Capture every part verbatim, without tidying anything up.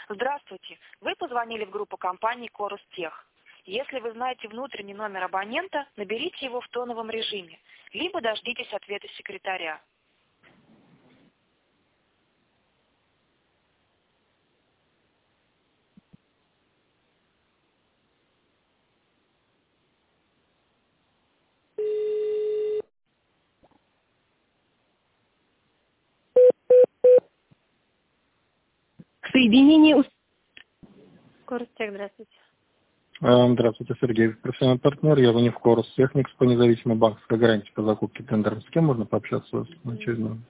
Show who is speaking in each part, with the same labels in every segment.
Speaker 1: Здравствуйте. Вы позвонили в группу компании Коростех. Если вы знаете внутренний номер абонента, наберите его в тоновом режиме, либо дождитесь ответа секретаря.
Speaker 2: Соединение... Коростех, здравствуйте.
Speaker 3: Здравствуйте, Сергей, профессиональный партнер. Я звоню в Корус Техникс по независимой банковской гарантии по закупке тендеров. С кем можно пообщаться на очередном?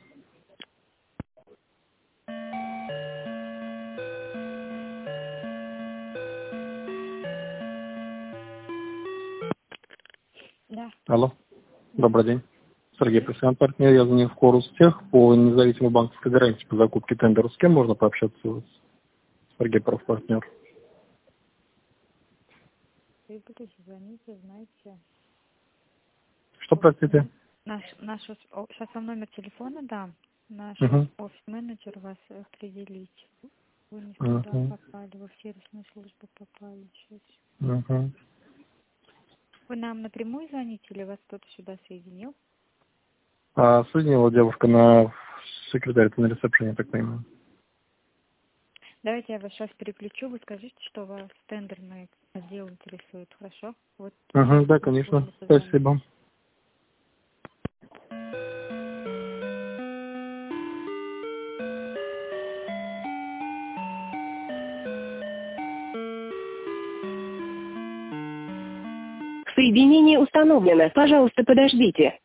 Speaker 2: Да.
Speaker 3: Алло, добрый день. Сергей, профессиональный партнер. Я звоню в Корус Тех по независимой банковской гарантии по закупке тендеров. С кем можно пообщаться? Сергей, профпартнер.
Speaker 2: Вы будете звонить, знаете.
Speaker 3: Что, простите?
Speaker 2: Наш, наш, сейчас вам номер телефона дам. Наш
Speaker 3: Угу.
Speaker 2: офис-менеджер вас определить. Вы не туда
Speaker 3: Угу.
Speaker 2: попали, вы в сервисную службу попали. Сейчас.
Speaker 3: Угу.
Speaker 2: Вы нам напрямую звоните или вас кто-то сюда соединил?
Speaker 3: А соединила девушка на секретарь, на ресепшене, я так понимаю.
Speaker 2: Давайте я вас сейчас переключу. Вы скажите, что вас тендерный отдел интересует, хорошо? Вот.
Speaker 3: Угу, да, конечно. Спасибо.
Speaker 2: Соединение установлено. Пожалуйста, подождите.